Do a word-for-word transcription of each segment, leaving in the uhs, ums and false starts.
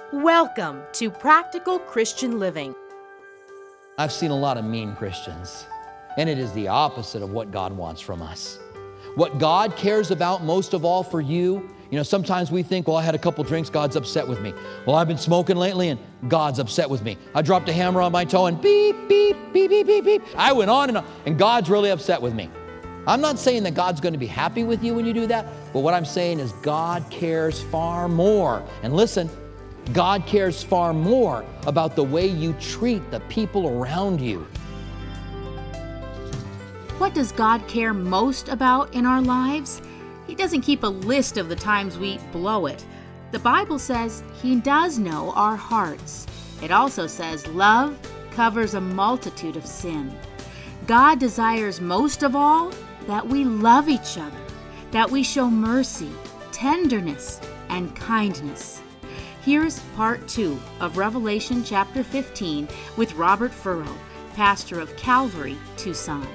Welcome to Practical Christian Living. I've seen a lot of mean Christians, and it is the opposite of what God wants from us. What God cares about most of all for you, you know, sometimes we think, well, I had a couple drinks, God's upset with me. Well, I've been smoking lately, and God's upset with me. I dropped a hammer on my toe, and beep, beep, beep, beep, beep, beep. I went on and on, and God's really upset with me. I'm not saying that God's going to be happy with you when you do that, but what I'm saying is God cares far more. And listen, God cares far more about the way you treat the people around you. What does God care most about in our lives? He doesn't keep a list of the times we blow it. The Bible says He does know our hearts. It also says love covers a multitude of sin. God desires most of all that we love each other, that we show mercy, tenderness, and kindness. Here's part two of Revelation chapter fifteen with Robert Furrow, pastor of Calvary, Tucson.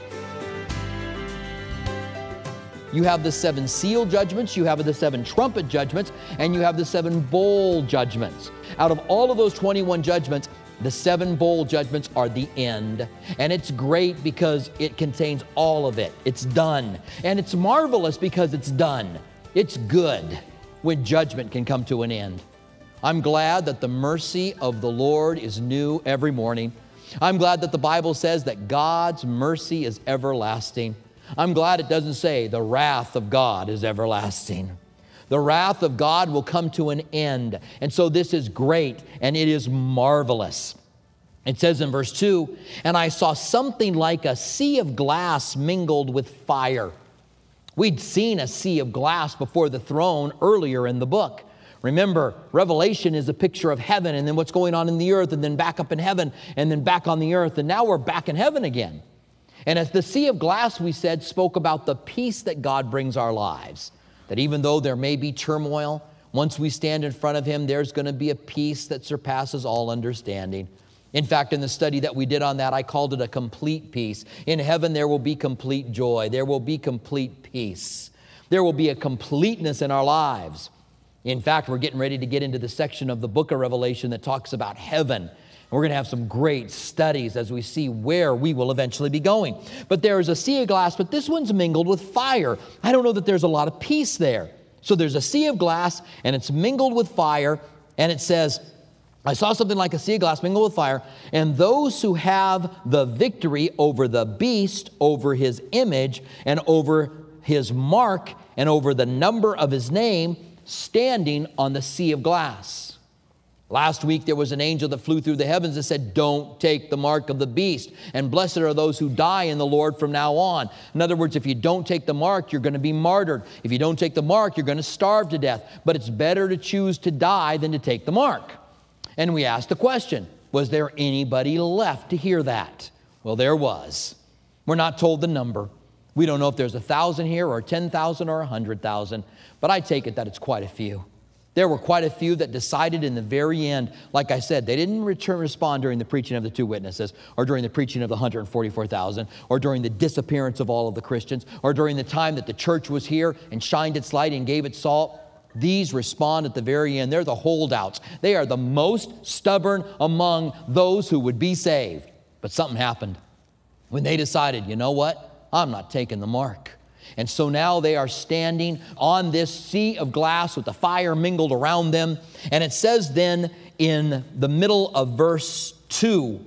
You have the seven seal judgments, you have the seven trumpet judgments, and you have the seven bowl judgments. Out of all of those twenty-one judgments, the seven bowl judgments are the end. And it's great because it contains all of it. It's done. And it's marvelous because it's done. It's good when judgment can come to an end. I'm glad that the mercy of the Lord is new every morning. I'm glad that the Bible says that God's mercy is everlasting. I'm glad it doesn't say the wrath of God is everlasting. The wrath of God will come to an end. And so this is great and it is marvelous. It says in verse two, and I saw something like a sea of glass mingled with fire. We'd seen a sea of glass before the throne earlier in the book. Remember, Revelation is a picture of heaven and then what's going on in the earth and then back up in heaven and then back on the earth. And now we're back in heaven again. And as the sea of glass, we said, spoke about the peace that God brings our lives. That even though there may be turmoil, once we stand in front of Him, there's going to be a peace that surpasses all understanding. In fact, in the study that we did on that, I called it a complete peace. In heaven, there will be complete joy. There will be complete peace. There will be a completeness in our lives. In fact, we're getting ready to get into the section of the book of Revelation that talks about heaven. And we're going to have some great studies as we see where we will eventually be going. But there is a sea of glass, but this one's mingled with fire. I don't know that there's a lot of peace there. So there's a sea of glass, and it's mingled with fire, and it says, I saw something like a sea of glass mingled with fire, and those who have the victory over the beast, over his image, and over his mark, and over the number of his name, standing on the sea of glass. Last week, there was an angel that flew through the heavens and said, don't take the mark of the beast, and blessed are those who die in the Lord from now on. In other words, if you don't take the mark, you're going to be martyred. If you don't take the mark, you're going to starve to death. But it's better to choose to die than to take the mark. And we asked the question, was there anybody left to hear that? Well, there was. We're not told the number. We don't know if there's a thousand here or ten thousand or a hundred thousand, but I take it that it's quite a few. There were quite a few that decided in the very end, like I said, they didn't return respond during the preaching of the two witnesses, or during the preaching of the one hundred forty-four thousand, or during the disappearance of all of the Christians, or during the time that the church was here and shined its light and gave its salt. These respond at the very end. They're the holdouts. They are the most stubborn among those who would be saved. But something happened when they decided, you know what? I'm not taking the mark. And so now they are standing on this sea of glass with the fire mingled around them. And it says then in the middle of verse two,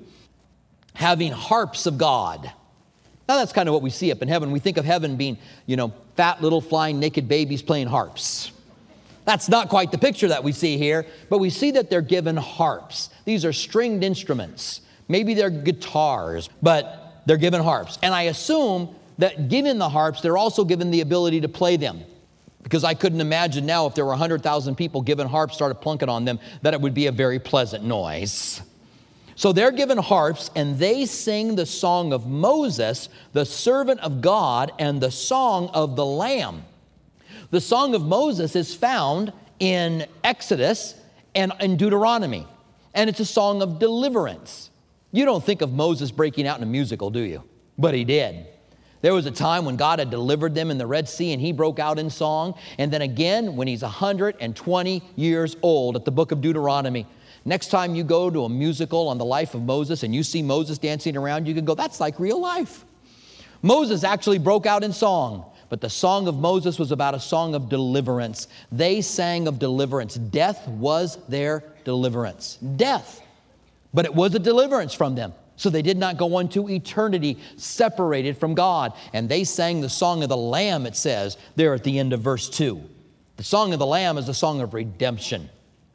having harps of God. Now that's kind of what we see up in heaven. We think of heaven being, you know, fat little flying naked babies playing harps. That's not quite the picture that we see here, but we see that they're given harps. These are stringed instruments. Maybe they're guitars, but they're given harps. And I assume that given the harps, they're also given the ability to play them. Because I couldn't imagine now if there were one hundred thousand people given harps, started plunking on them, that it would be a very pleasant noise. So they're given harps, and they sing the song of Moses, the servant of God, and the song of the Lamb. The song of Moses is found in Exodus and in Deuteronomy. And it's a song of deliverance. You don't think of Moses breaking out in a musical, do you? But he did. There was a time when God had delivered them in the Red Sea and he broke out in song. And then again, when he's one hundred twenty years old at the book of Deuteronomy. Next time you go to a musical on the life of Moses and you see Moses dancing around, you can go, that's like real life. Moses actually broke out in song. But the song of Moses was about a song of deliverance. They sang of deliverance. Death was their deliverance. Death. But it was a deliverance from them. So they did not go on to eternity separated from God. And they sang the song of the Lamb, it says, there at the end of verse two. The song of the Lamb is a song of redemption.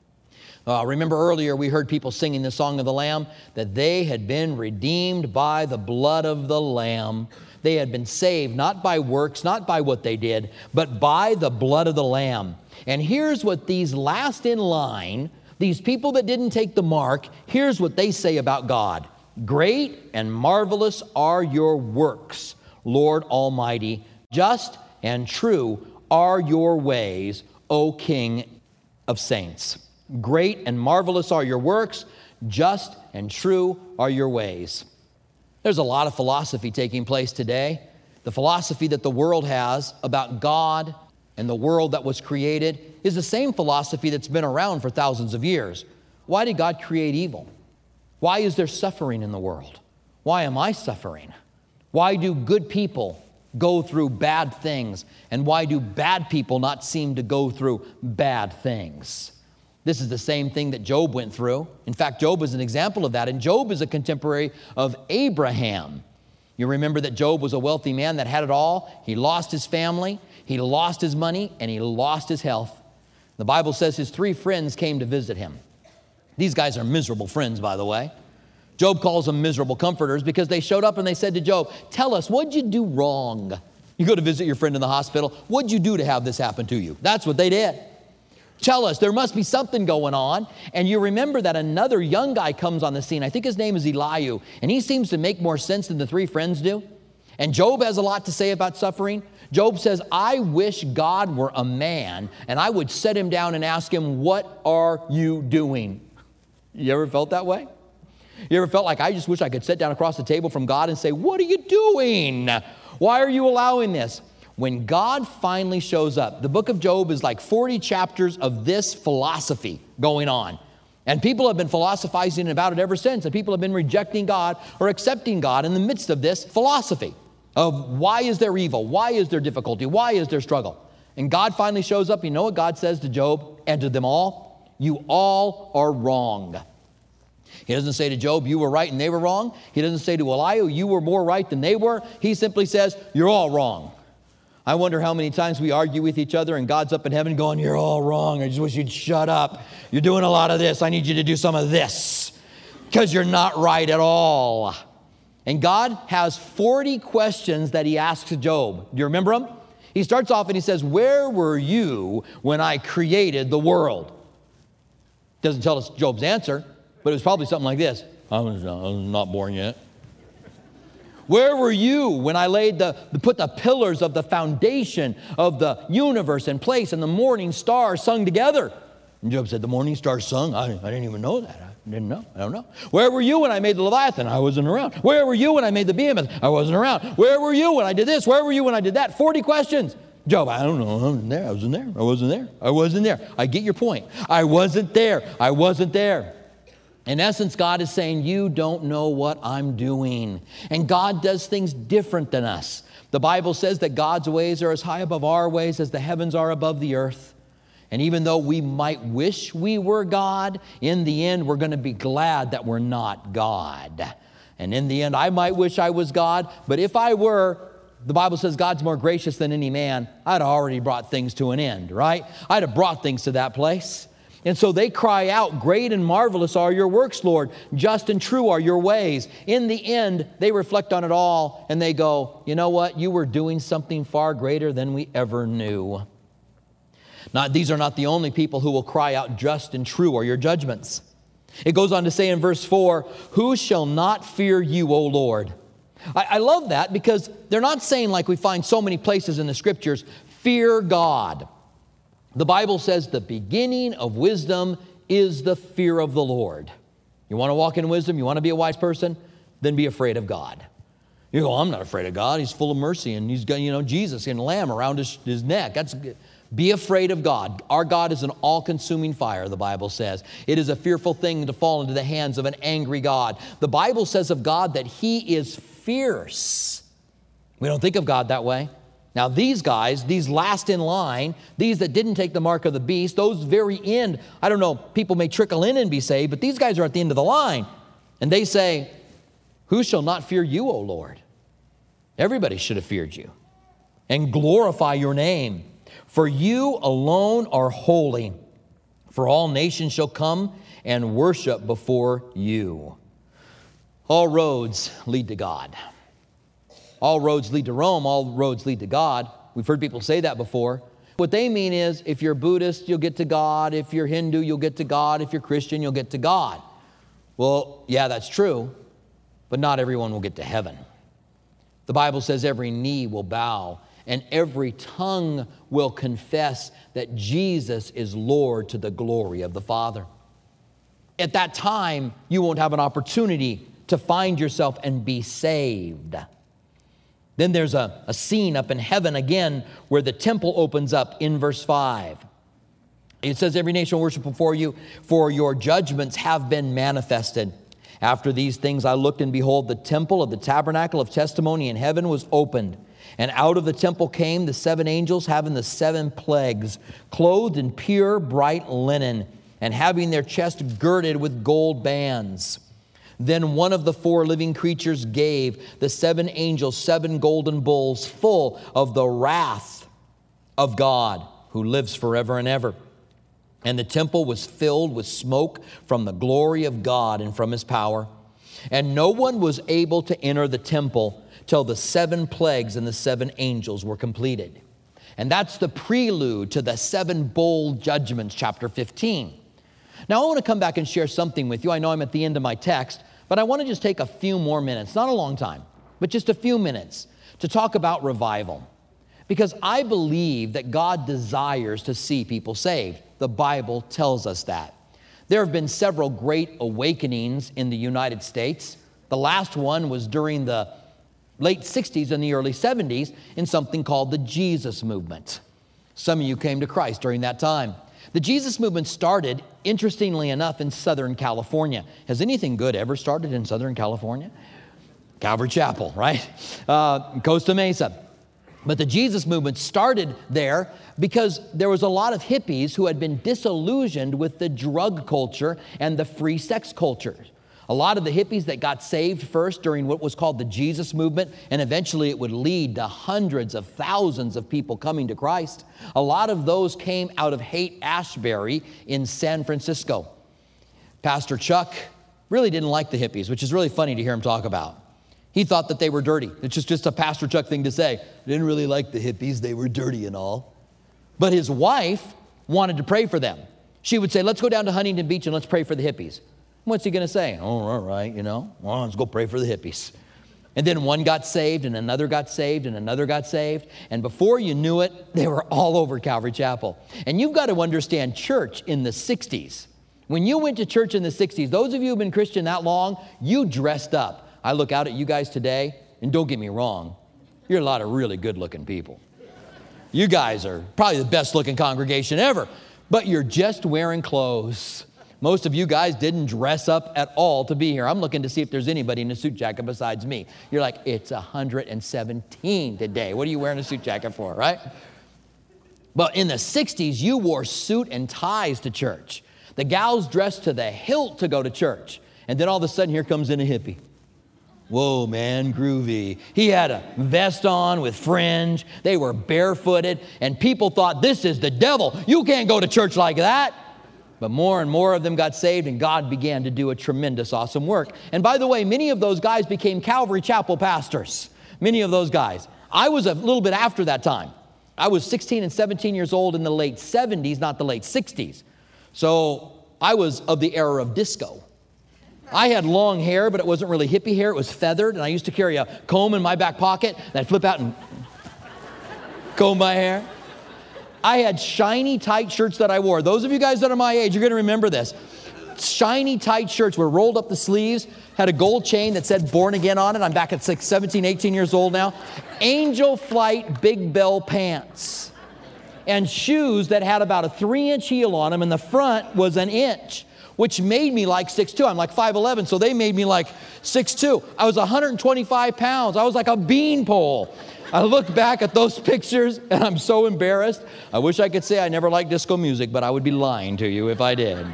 Uh, remember earlier we heard people singing the song of the Lamb, that they had been redeemed by the blood of the Lamb. They had been saved not by works, not by what they did, but by the blood of the Lamb. And here's what these last in line, these people that didn't take the mark, here's what they say about God. Great and marvelous are your works, Lord Almighty. Just and true are your ways, O King of saints. Great and marvelous are your works. Just and true are your ways. There's a lot of philosophy taking place today. The philosophy that the world has about God and the world that was created is the same philosophy that's been around for thousands of years. Why did God create evil? Why is there suffering in the world? Why am I suffering? Why do good people go through bad things? And why do bad people not seem to go through bad things? This is the same thing that Job went through. In fact, Job is an example of that. And Job is a contemporary of Abraham. You remember that Job was a wealthy man that had it all. He lost his family, he lost his money, and he lost his health. The Bible says his three friends came to visit him. These guys are miserable friends, by the way. Job calls them miserable comforters because they showed up and they said to Job, tell us, what'd you do wrong? You go to visit your friend in the hospital. What'd you do to have this happen to you? That's what they did. Tell us, there must be something going on. And you remember that another young guy comes on the scene. I think his name is Elihu. And he seems to make more sense than the three friends do. And Job has a lot to say about suffering. Job says, I wish God were a man and I would set him down and ask him, what are you doing? You ever felt that way? You ever felt like, I just wish I could sit down across the table from God and say, what are you doing? Why are you allowing this? When God finally shows up, the book of Job is like forty chapters of this philosophy going on. And people have been philosophizing about it ever since. And people have been rejecting God or accepting God in the midst of this philosophy of why is there evil? Why is there difficulty? Why is there struggle? And God finally shows up. You know what God says to Job and to them all? You all are wrong. He doesn't say to Job, you were right and they were wrong. He doesn't say to Elihu, you were more right than they were. He simply says, you're all wrong. I wonder how many times we argue with each other and God's up in heaven going, you're all wrong. I just wish you'd shut up. You're doing a lot of this. I need you to do some of this because you're not right at all. And God has forty questions that he asks Job. Do you remember them? He starts off and he says, where were you when I created the world? Doesn't tell us Job's answer, but it was probably something like this. I was, I was not born yet. Where were you when I laid the, put the pillars of the foundation of the universe in place and the morning stars sung together? And Job said, the morning stars sung? I, I didn't even know that. I didn't know. I don't know. Where were you when I made the Leviathan? I wasn't around. Where were you when I made the Behemoth? I wasn't around. Where were you when I did this? Where were you when I did that? forty questions. Job, I don't know. I wasn't there. I wasn't there. I wasn't there. I wasn't there. I get your point. I wasn't there. I wasn't there. In essence, God is saying, you don't know what I'm doing. And God does things different than us. The Bible says that God's ways are as high above our ways as the heavens are above the earth. And even though we might wish we were God, in the end, we're going to be glad that we're not God. And in the end, I might wish I was God, but if I were, the Bible says God's more gracious than any man, I'd already brought things to an end, right? I'd have brought things to that place. And so they cry out, great and marvelous are your works, Lord. Just and true are your ways. In the end, they reflect on it all and they go, you know what? You were doing something far greater than we ever knew. Now, these are not the only people who will cry out, just and true are your judgments. It goes on to say in verse four, who shall not fear you, O Lord? I, I love that because they're not saying, like we find so many places in the scriptures, fear God. The Bible says the beginning of wisdom is the fear of the Lord. You want to walk in wisdom? You want to be a wise person? Then be afraid of God. You go, I'm not afraid of God. He's full of mercy, and he's got, you know, Jesus and lamb around his, his neck. That's good. Be afraid of God. Our God is an all-consuming fire, the Bible says. It is a fearful thing to fall into the hands of an angry God. The Bible says of God that he is fierce. We don't think of God that way. Now, these guys, these last in line, these that didn't take the mark of the beast, those very end, I don't know, people may trickle in and be saved, but these guys are at the end of the line. And they say, who shall not fear you, O Lord? Everybody should have feared you and glorify your name. For you alone are holy, for all nations shall come and worship before you. All roads lead to God. All roads lead to Rome, all roads lead to God. We've heard people say that before. What they mean is, if you're Buddhist, you'll get to God. If you're Hindu, you'll get to God. If you're Christian, you'll get to God. Well, yeah, that's true, but not everyone will get to heaven. The Bible says every knee will bow and every tongue will confess that Jesus is Lord to the glory of the Father. At that time, you won't have an opportunity to find yourself and be saved. Then there's a, a scene up in heaven again where the temple opens up in verse five. It says, every nation will worship before you, for your judgments have been manifested. After these things I looked, and behold, the temple of the tabernacle of testimony in heaven was opened. And out of the temple came the seven angels having the seven plagues, clothed in pure bright linen, and having their chest girded with gold bands. Then one of the four living creatures gave the seven angels seven golden bowls full of the wrath of God, who lives forever and ever. And the temple was filled with smoke from the glory of God and from his power. And no one was able to enter the temple till the seven plagues and the seven angels were completed. And that's the prelude to the seven bowl judgments, chapter fifteen. Now, I want to come back and share something with you. I know I'm at the end of my text, but I want to just take a few more minutes, not a long time, but just a few minutes to talk about revival. Because I believe that God desires to see people saved. The Bible tells us that. There have been several great awakenings in the United States. The last one was during the late sixties and the early seventies in something called the Jesus movement. Some of you came to Christ during that time. The Jesus movement started, interestingly enough, in Southern California. Has anything good ever started in Southern California? Calvary Chapel, right? Uh, Costa Mesa. But the Jesus movement started there because there was a lot of hippies who had been disillusioned with the drug culture and the free sex culture. A lot of the hippies that got saved first during what was called the Jesus movement, and eventually it would lead to hundreds of thousands of people coming to Christ. A lot of those came out of Haight-Ashbury in San Francisco. Pastor Chuck really didn't like the hippies, which is really funny to hear him talk about. He thought that they were dirty. It's just, just a Pastor Chuck thing to say. Didn't really like the hippies. They were dirty and all. But his wife wanted to pray for them. She would say, let's go down to Huntington Beach and let's pray for the hippies. What's he going to say? Oh, all right, you know, well, let's go pray for the hippies. And then one got saved and another got saved and another got saved. And before you knew it, they were all over Calvary Chapel. And you've got to understand church in the sixties. When you went to church in the sixties, those of you who have been Christian that long, you dressed up. I look out at you guys today, and don't get me wrong, you're a lot of really good-looking people. You guys are probably the best-looking congregation ever, but you're just wearing clothes. Most of you guys didn't dress up at all to be here. I'm looking to see if there's anybody in a suit jacket besides me. You're like, it's one hundred seventeen today. What are you wearing a suit jacket for, right? But in the sixties, you wore suit and ties to church. The gals dressed to the hilt to go to church. And then all of a sudden, here comes in a hippie. Whoa, man, groovy. He had a vest on with fringe. They were barefooted, and people thought, this is the devil. You can't go to church like that. But more and more of them got saved, and God began to do a tremendous, awesome work. And by the way, many of those guys became Calvary Chapel pastors. Many of those guys. I was a little bit after that time. I was sixteen and seventeen years old in the late seventies, not the late sixties. So I was of the era of disco. I had long hair, but it wasn't really hippie hair. It was feathered, and I used to carry a comb in my back pocket, and I'd flip out and comb my hair. I had shiny, tight shirts that I wore. Those of you guys that are my age, you're going to remember this. shiny tight shirts with rolled up the sleeves, had a gold chain that said Born Again on it. I'm back at like seventeen, eighteen years old now. Angel Flight Big Bell pants. And shoes that had about a three inch heel on them, and the front was an inch, which made me like six two. I'm like five eleven, so they made me like six two. I was one hundred twenty-five pounds. I was like a beanpole. I look back at those pictures, and I'm so embarrassed. I wish I could say I never liked disco music, but I would be lying to you if I did.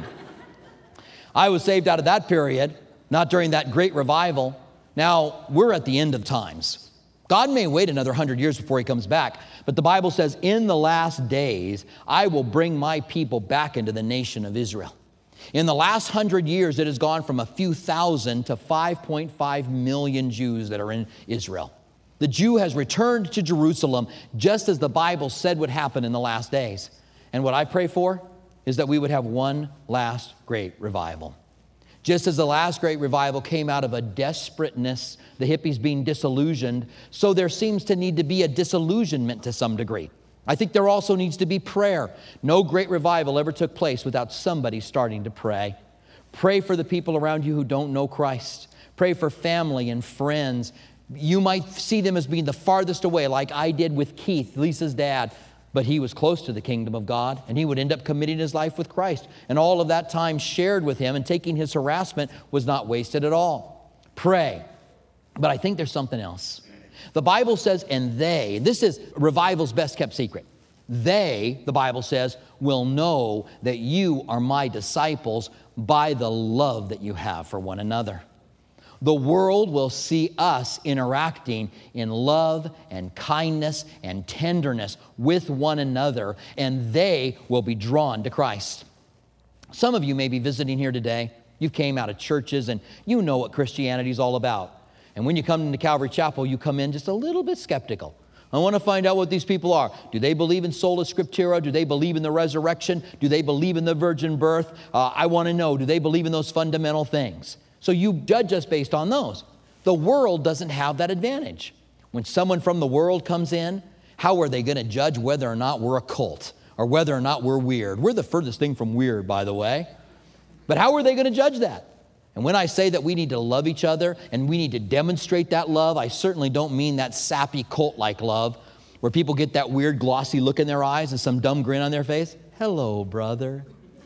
I was saved out of that period, not during that great revival. Now, we're at the end of times. God may wait another hundred years before he comes back, but the Bible says, in the last days, I will bring my people back into the nation of Israel. In the last hundred years, it has gone from a few thousand to five point five million Jews that are in Israel. The Jew has returned to Jerusalem just as the Bible said would happen in the last days. And what I pray for is that we would have one last great revival. Just as the last great revival came out of a desperateness, the hippies being disillusioned, so there seems to need to be a disillusionment to some degree. I think there also needs to be prayer. No great revival ever took place without somebody starting to pray. Pray for the people around you who don't know Christ. Pray for family and friends. You might see them as being the farthest away, like I did with Keith, Lisa's dad. But he was close to the kingdom of God, and he would end up committing his life with Christ. And all of that time shared with him and taking his harassment was not wasted at all. Pray. But I think there's something else. The Bible says, and they, this is revival's best kept secret. They, the Bible says, will know that you are my disciples by the love that you have for one another. The world will see us interacting in love and kindness and tenderness with one another, and they will be drawn to Christ. Some of you may be visiting here today. You came out of churches, and you know what Christianity is all about. And when you come into Calvary Chapel, you come in just a little bit skeptical. I want to find out what these people are. Do they believe in sola scriptura? Do they believe in the resurrection? Do they believe in the virgin birth? Uh, I want to know, do they believe in those fundamental things? So you judge us based on those. The world doesn't have that advantage. When someone from the world comes in, how are they going to judge whether or not we're a cult or whether or not we're weird? We're the furthest thing from weird, by the way. But how are they going to judge that? And when I say that we need to love each other and we need to demonstrate that love, I certainly don't mean that sappy cult-like love where people get that weird glossy look in their eyes and some dumb grin on their face. Hello, brother.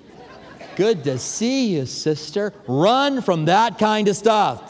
Good to see you, sister. Run from that kind of stuff.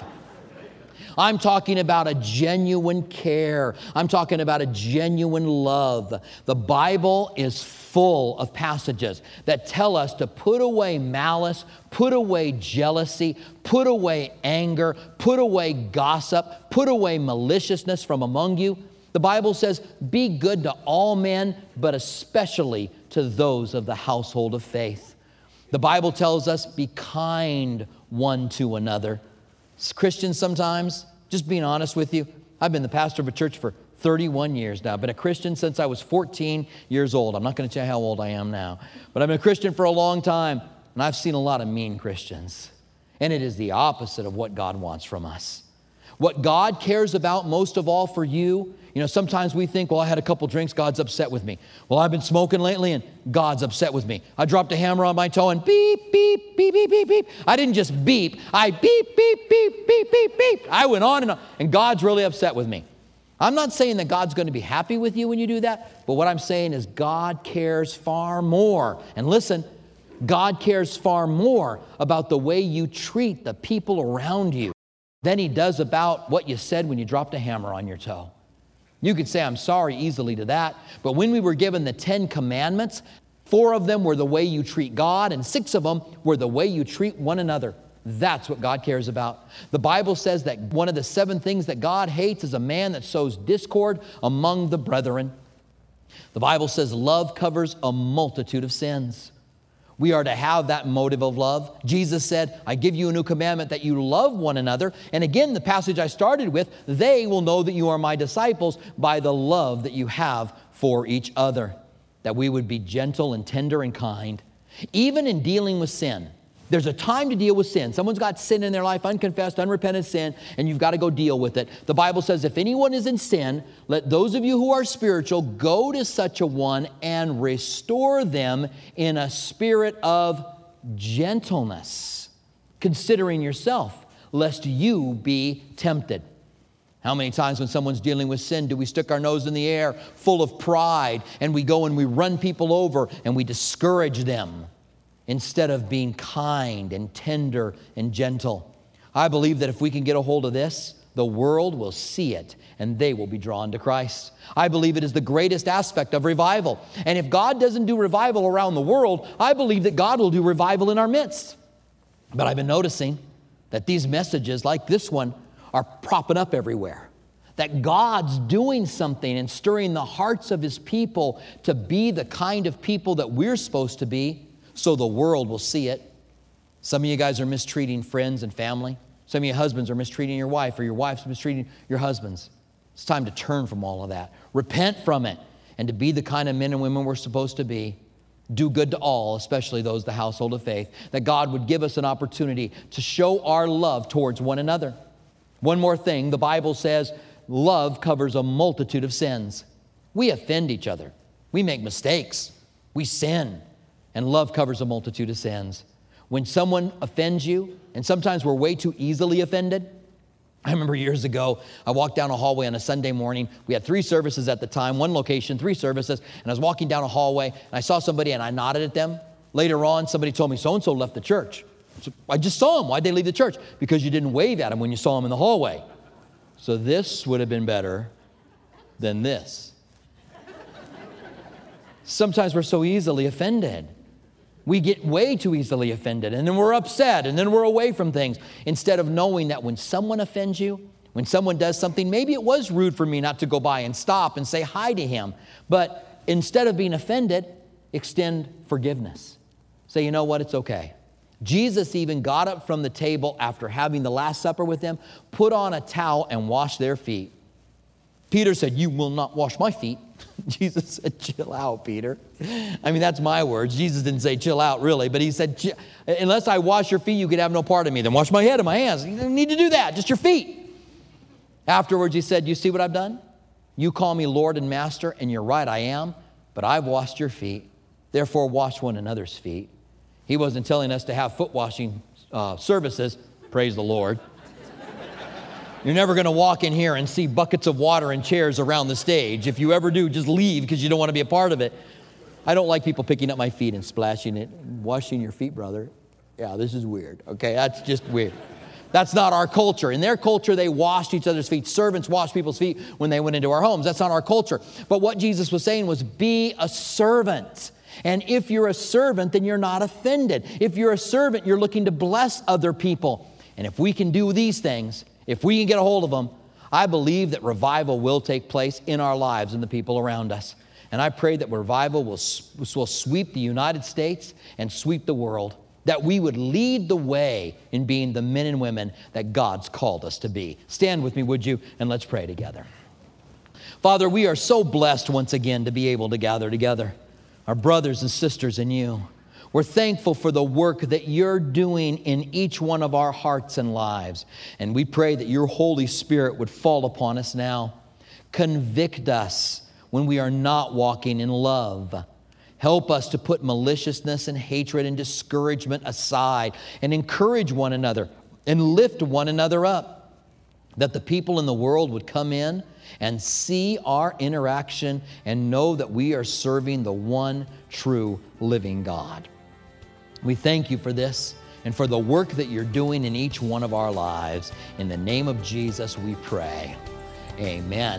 I'm talking about a genuine care. I'm talking about a genuine love. The Bible is full of passages that tell us to put away malice, put away jealousy, put away anger, put away gossip, put away maliciousness from among you. The Bible says, be good to all men, but especially to those of the household of faith. The Bible tells us, be kind one to another. As Christians sometimes, just being honest with you, I've been the pastor of a church for thirty-one years now. I've been a Christian since I was fourteen years old. I'm not going to tell you how old I am now. But I've been a Christian for a long time, and I've seen a lot of mean Christians. And it is the opposite of what God wants from us. What God cares about most of all for you, you know, sometimes we think, well, I had a couple drinks, God's upset with me. Well, I've been smoking lately, and God's upset with me. I dropped a hammer on my toe, and beep, beep, beep, beep, beep, beep. I didn't just beep. I beep, beep, beep, beep, beep, beep. I went on and on, and God's really upset with me. I'm not saying that God's going to be happy with you when you do that, but what I'm saying is God cares far more. And listen, God cares far more about the way you treat the people around you than he does about what you said when you dropped a hammer on your toe. You could say, I'm sorry easily to that, but when we were given the Ten Commandments, four of them were the way you treat God, and six of them were the way you treat one another. That's what God cares about. The Bible says that one of the seven things that God hates is a man that sows discord among the brethren. The Bible says love covers a multitude of sins. We are to have that motive of love. Jesus said, I give you a new commandment that you love one another. And again, the passage I started with, they will know that you are my disciples by the love that you have for each other. That we would be gentle and tender and kind. Even in dealing with sin. There's a time to deal with sin. Someone's got sin in their life, unconfessed, unrepentant sin, and you've got to go deal with it. The Bible says, if anyone is in sin, let those of you who are spiritual go to such a one and restore them in a spirit of gentleness, considering yourself, lest you be tempted. How many times when someone's dealing with sin do we stick our nose in the air full of pride and we go and we run people over and we discourage them instead of being kind and tender and gentle? I believe that if we can get a hold of this, the world will see it and they will be drawn to Christ. I believe it is the greatest aspect of revival. And if God doesn't do revival around the world, I believe that God will do revival in our midst. But I've been noticing that these messages like this one are propping up everywhere. That God's doing something and stirring the hearts of His people to be the kind of people that we're supposed to be so the world will see it. Some of you guys are mistreating friends and family. Some of you husbands are mistreating your wife, or your wife's mistreating your husbands. It's time to turn from all of that. Repent from it and to be the kind of men and women we're supposed to be. Do good to all, especially those the household of faith. That God would give us an opportunity to show our love towards one another. One more thing, the Bible says love covers a multitude of sins. We offend each other. We make mistakes. We sin. And love covers a multitude of sins. When someone offends you, and sometimes we're way too easily offended. I remember years ago, I walked down a hallway on a Sunday morning. We had three services at the time, one location, three services. And I was walking down a hallway, and I saw somebody, and I nodded at them. Later on, somebody told me, so-and-so left the church. So I just saw them. Why'd they leave the church? Because you didn't wave at them when you saw them in the hallway. So this would have been better than this. Sometimes we're so easily offended. We get way too easily offended, and then we're upset, and then we're away from things. Instead of knowing that when someone offends you, when someone does something, maybe it was rude for me not to go by and stop and say hi to him. But instead of being offended, extend forgiveness. Say, you know what, it's okay. Jesus even got up from the table after having the Last Supper with them, put on a towel and washed their feet. Peter said, you will not wash my feet. Jesus said, chill out, Peter. I mean, that's my words. Jesus didn't say chill out, really, but he said, unless I wash your feet, you could have no part of me. Then wash my head and my hands. You don't need to do that, just your feet. Afterwards, he said, you see what I've done? You call me Lord and Master, and you're right, I am, but I've washed your feet. Therefore, wash one another's feet. He wasn't telling us to have foot washing uh, services. Praise the Lord. You're never going to walk in here and see buckets of water and chairs around the stage. If you ever do, just leave because you don't want to be a part of it. I don't like people picking up my feet and splashing it. Washing your feet, brother. Yeah, this is weird. Okay, that's just weird. That's not our culture. In their culture, they washed each other's feet. Servants washed people's feet when they went into our homes. That's not our culture. But what Jesus was saying was, be a servant. And if you're a servant, then you're not offended. If you're a servant, you're looking to bless other people. And if we can do these things, if we can get a hold of them, I believe that revival will take place in our lives and the people around us. And I pray that revival will, will sweep the United States and sweep the world, that we would lead the way in being the men and women that God's called us to be. Stand with me, would you? And let's pray together. Father, we are so blessed once again to be able to gather together, our brothers and sisters in you. We're thankful for the work that you're doing in each one of our hearts and lives. And we pray that your Holy Spirit would fall upon us now. Convict us when we are not walking in love. Help us to put maliciousness and hatred and discouragement aside and encourage one another and lift one another up. That the people in the world would come in and see our interaction and know that we are serving the one true living God. We thank you for this and for the work that you're doing in each one of our lives. In the name of Jesus, we pray. Amen.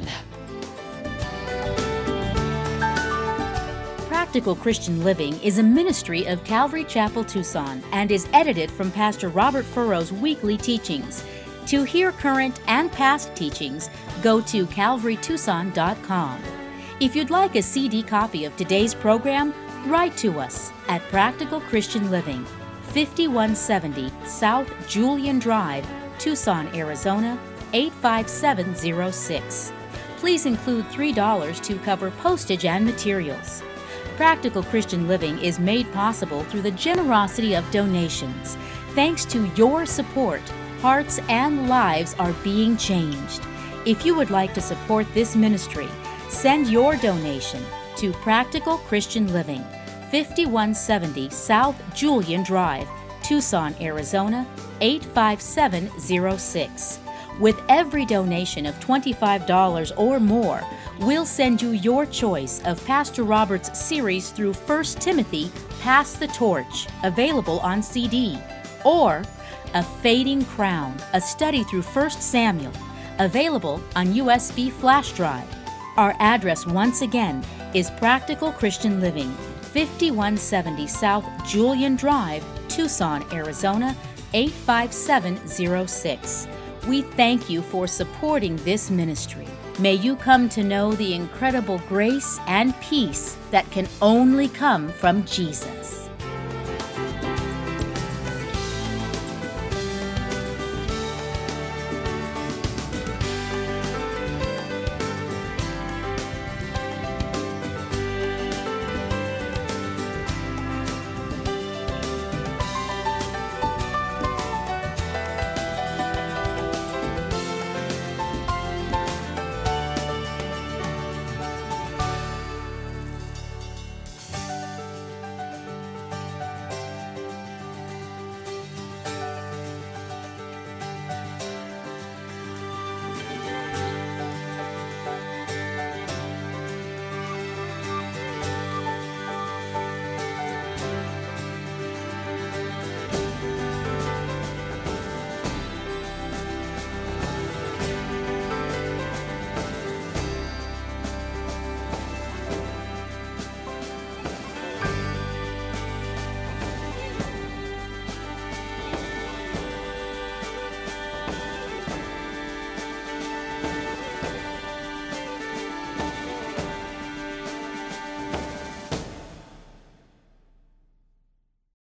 Practical Christian Living is a ministry of Calvary Chapel, Tucson, and is edited from Pastor Robert Furrow's weekly teachings. To hear current and past teachings, go to calvary tucson dot com. If you'd like a C D copy of today's program, write to us at Practical Christian Living, fifty-one seventy South Julian Drive, Tucson, Arizona, eight five seven zero six. Please include three dollars to cover postage and materials. Practical Christian Living is made possible through the generosity of donations. Thanks to your support, hearts and lives are being changed. If you would like to support this ministry, send your donation to Practical Christian Living, fifty-one seventy South Julian Drive, Tucson, Arizona, eight five seven zero six. With every donation of twenty-five dollars or more, we'll send you your choice of Pastor Robert's series through First Timothy, Pass the Torch, available on C D, or A Fading Crown, a study through First Samuel, available on U S B flash drive. Our address once again is Practical Christian Living, fifty-one seventy South Julian Drive, Tucson, Arizona, eight five seven zero six. We thank you for supporting this ministry. May you come to know the incredible grace and peace that can only come from Jesus.